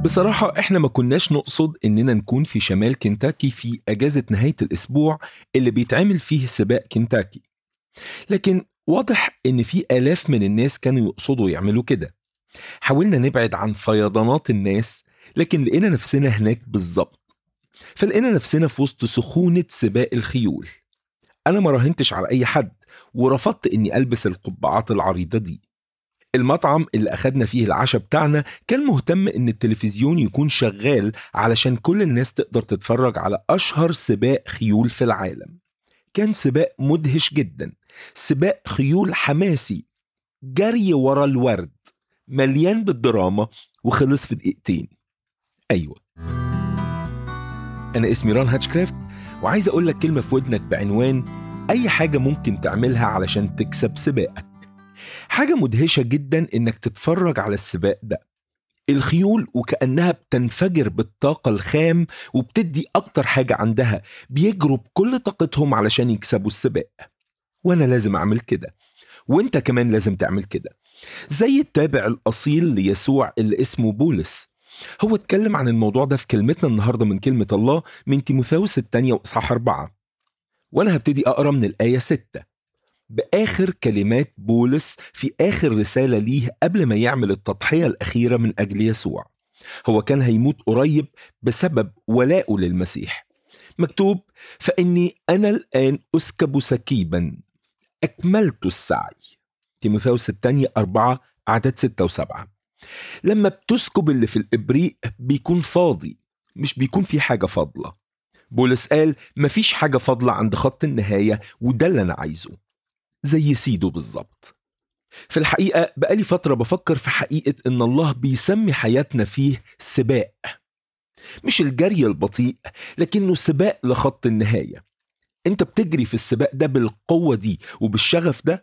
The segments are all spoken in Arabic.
بصراحة إحنا ما كناش نقصد إننا نكون في شمال كنتاكي في أجازة نهاية الأسبوع اللي بيتعمل فيه سباق كنتاكي، لكن واضح إن في آلاف من الناس كانوا يقصدوا يعملوا كده. حاولنا نبعد عن فيضانات الناس، لكن لقينا نفسنا هناك بالظبط. فلقينا نفسنا في وسط سخونة سباق الخيول. أنا ما راهنتش على أي حد ورفضت إني ألبس القبعات العريضة دي. المطعم اللي أخدنا فيه العشاء بتاعنا كان مهتم إن التلفزيون يكون شغال علشان كل الناس تقدر تتفرج على أشهر سباق خيول في العالم. كان سباق مدهش جدا، سباق خيول حماسي، جري ورا الورد، مليان بالدراما، وخلص في دقيقتين. أيوة، أنا اسمي ران هاتشكرافت، وعايز أقول لك كلمة في ودنك بعنوان أي حاجة ممكن تعملها علشان تكسب سباقك. حاجة مدهشة جدا إنك تتفرج على السباق ده. الخيول وكأنها بتنفجر بالطاقة الخام وبتدي أكتر حاجة عندها، بيجروا بكل طاقتهم علشان يكسبوا السباق. وأنا لازم أعمل كده، وإنت كمان لازم تعمل كده. زي التابع الأصيل ليسوع اللي اسمه بولس، هو اتكلم عن الموضوع ده في كلمتنا النهاردة من كلمة الله من تيموثاوس 2 وإصحاح 4. وأنا هبتدي أقرأ من الآية 6 بآخر كلمات بولس في آخر رسالة ليه قبل ما يعمل التضحية الأخيرة من أجل يسوع. هو كان هيموت قريب بسبب ولائه للمسيح. مكتوب: فإني أنا الآن أسكب سكيبا، أكملت السعي. تيموثاوس 2 4 عدد 6 و7. لما بتسكب اللي في الإبريق بيكون فاضي، مش بيكون في حاجة فاضلة. بولس قال مفيش حاجة فاضلة عند خط النهاية، وده اللي أنا عايزه، زي سيدو بالظبط. في الحقيقة بقالي فترة بفكر في حقيقة إن الله بيسمي حياتنا فيه سباق، مش الجري البطيء، لكنه سباق لخط النهاية. أنت بتجري في السباق ده بالقوة دي وبالشغف ده.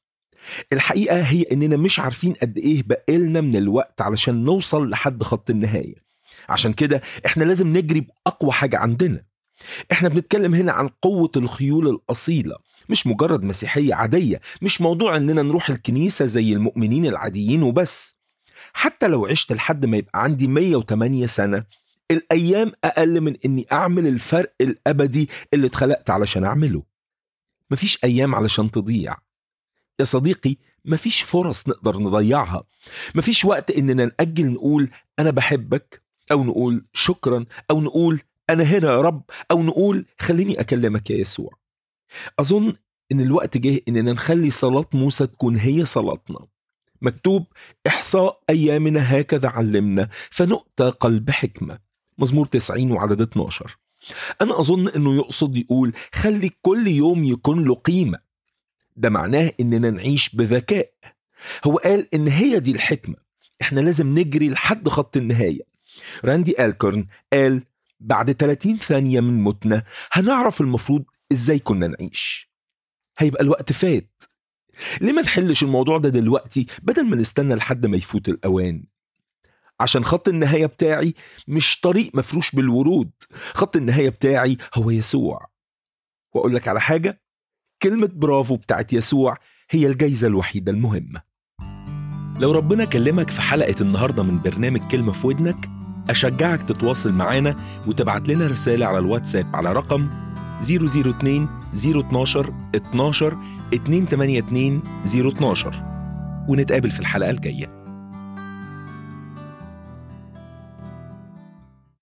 الحقيقة هي إننا مش عارفين قد إيه بقالنا من الوقت علشان نوصل لحد خط النهاية. عشان كده إحنا لازم نجري بأقوى حاجة عندنا. إحنا بنتكلم هنا عن قوة الخيول الأصيلة، مش مجرد مسيحية عادية، مش موضوع إننا نروح الكنيسة زي المؤمنين العاديين وبس. حتى لو عشت لحد ما يبقى عندي 108 سنة، الأيام أقل من إني أعمل الفرق الأبدي اللي اتخلقت علشان أعمله. مفيش أيام علشان تضيع يا صديقي، مفيش فرص نقدر نضيعها. مفيش وقت إننا نأجل نقول أنا بحبك، أو نقول شكرا، أو نقول أنا هنا يا رب، أو نقول خليني أكلمك يا يسوع. أظن إن الوقت جه إننا نخلي صلاة موسى تكون هي صلاتنا. مكتوب: إحصاء أيامنا هكذا علمنا فنؤتى قلب حكمة. مزمور 90 وعدد 12. أنا أظن إنه يقصد يقول خلي كل يوم يكون له قيمة. ده معناه إننا نعيش بذكاء. هو قال إن هي دي الحكمة. إحنا لازم نجري لحد خط النهاية. راندي ألكورن قال بعد 30 ثانية من موتنا هنعرف المفروض إزاي كنا نعيش. هيبقى الوقت فات. ليه ما نحلش الموضوع ده دلوقتي بدل ما نستنى لحد ما يفوت الأوان؟ عشان خط النهاية بتاعي مش طريق مفروش بالورود. خط النهاية بتاعي هو يسوع. وأقول لك على حاجة، كلمة برافو بتاعت يسوع هي الجايزة الوحيدة المهمة. لو ربنا كلمك في حلقة النهاردة من برنامج كلمة في ودنك، أشجعك تتواصل معانا وتبعت لنا رسالة على الواتساب على رقم 002 012 12 282 012، ونتقابل في الحلقة الجاية.